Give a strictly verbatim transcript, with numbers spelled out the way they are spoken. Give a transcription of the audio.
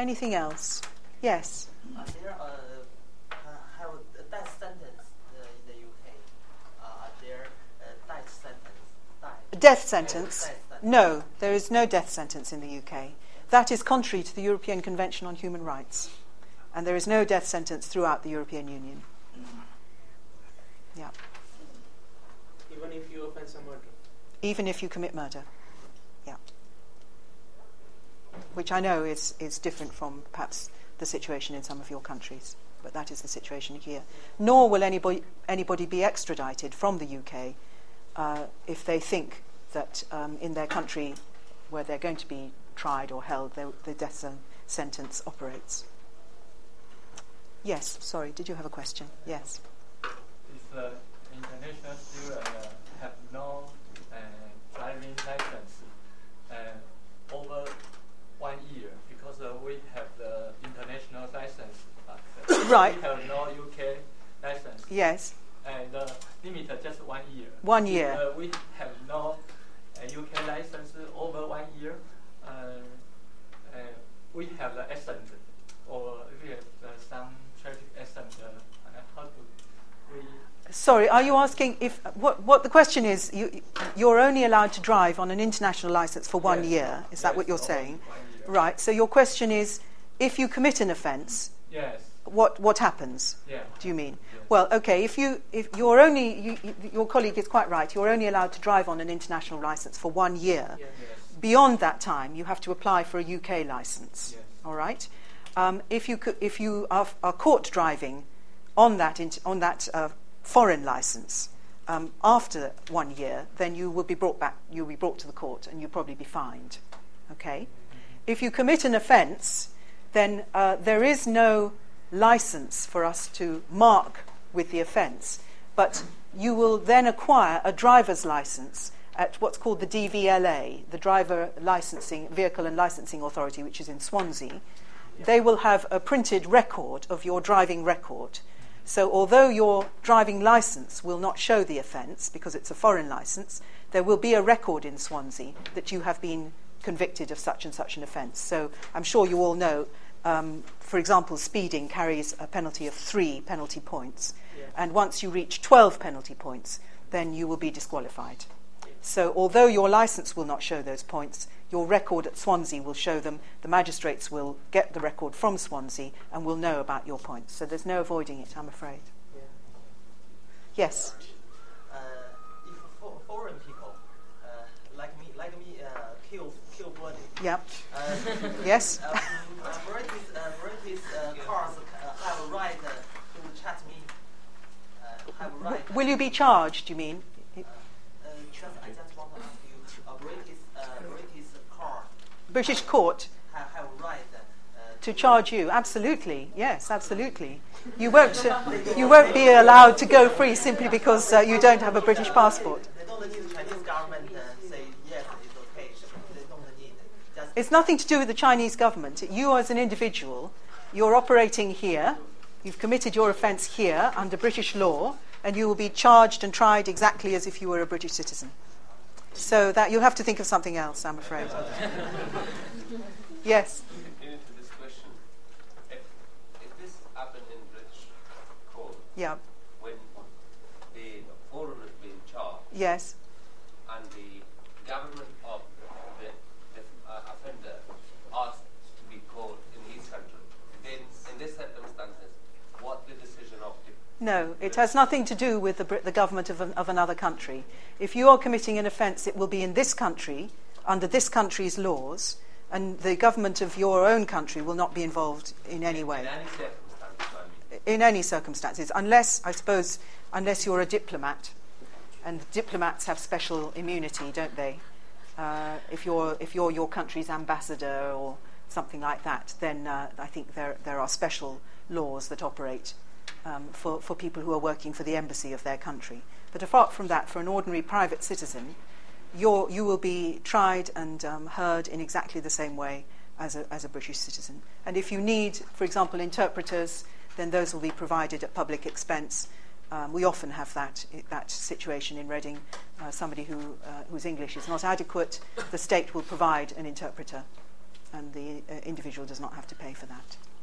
Anything else? Yes. Are there uh, uh, have a death sentence uh, in the U K? Uh, are there uh, death sentence? Die. Death sentence? Death sentence? No, there is no death sentence in the U K. That is contrary to the European Convention on Human Rights. And there is no death sentence throughout the European Union. Yeah. Even if you offend a murder? Even if you commit murder. Yeah. Which I know is, is different from perhaps the situation in some of your countries. But that is the situation here. Nor will anybody, anybody be extradited from the U K uh, if they think that um, in their country where they're going to be tried or held, the death sentence operates. Yes, sorry, did you have a question? Yes. If uh, international students uh, have no uh, driving license uh, over one year, because uh, we have the international license, but uh, right. we have no U K license. Yes. And uh, limited just one year. One year. If, uh, we have no uh, U K license over one year. Uh, uh, we have the accent, or we have uh, some traffic accent. Uh, how do we? Sorry, are you asking if what? What the question is? You, you're only allowed to drive on an international license for one yes. year. Is yes, that what you're saying? Right. So your question is, if you commit an offence, yes. what what happens? Yeah. Do you mean? Yes. Well, okay. If you if you're only you, you, your colleague is quite right. You're only allowed to drive on an international license for one year. Yes. Beyond that time, you have to apply for a U K license. Yes. All right. Um, if you co- if you are, are caught driving on that int- on that uh, foreign license um, after one year, then you will be brought back. You'll be brought to the court, and you'll probably be fined. Okay. If you commit an offence, then uh, there is no license for us to mark with the offence, but you will then acquire a driver's license at what's called the D V L A, the Driver Licensing Vehicle and Licensing Authority, which is in Swansea. They will have a printed record of your driving record. So although your driving licence will not show the offence because it's a foreign licence, there will be a record in Swansea that you have been convicted of such and such an offence. So I'm sure you all know, um, for example, speeding carries a penalty of three penalty points. Yeah. And once you reach twelve penalty points, then you will be disqualified. So although your licence will not show those points, your record at Swansea will show them. The magistrates will get the record from Swansea and will know about your points. So there's no avoiding it, I'm afraid. Yeah. Yes? Uh, if for, foreign people, uh, like me, like me, uh, kill kill bloody. Yeah. Uh, yes? Uh, uh, British, uh, British uh, cars uh, have a right uh, to chat me. Uh, have a right. W- will you be charged, you mean? I just want to ask you, a British, uh, British car British court have, have a right uh, to charge you? Absolutely, yes, absolutely. You won't, uh, you won't be allowed to go free simply because uh, you don't have a British passport. They don't need the Chinese government uh, say yes, it's okay. They don't need it. Just It's nothing to do with the Chinese government. You as an individual, you're operating here, you've committed your offence here under British law, and you will be charged and tried exactly as if you were a British citizen. So that you'll have to think of something else, I'm afraid. Yes? Into this question, if, if this happened in British court, Yeah. when the foreigner has been charged, Yes. and the government of the, the uh, offender asked to be called in his country, then in this circumstances, what the decision of the No, it has nothing to do with the, Brit- the government of, an, of another country. If you are committing an offence, it will be in this country, under this country's laws, and the government of your own country will not be involved in any way. in any circumstances, I mean. In any circumstances, unless, I suppose, unless you're a diplomat, and diplomats have special immunity, don't they? Uh, if you're if you're your country's ambassador or something like that, then uh, I think there there are special laws that operate um, for for people who are working for the embassy of their country. But apart from that, for an ordinary private citizen, you're, you will be tried and um, heard in exactly the same way as a as a British citizen. And if you need, for example, interpreters, then those will be provided at public expense. Um, we often have that that situation in Reading. Uh, somebody who uh, whose English is not adequate, the state will provide an interpreter and the uh, individual does not have to pay for that.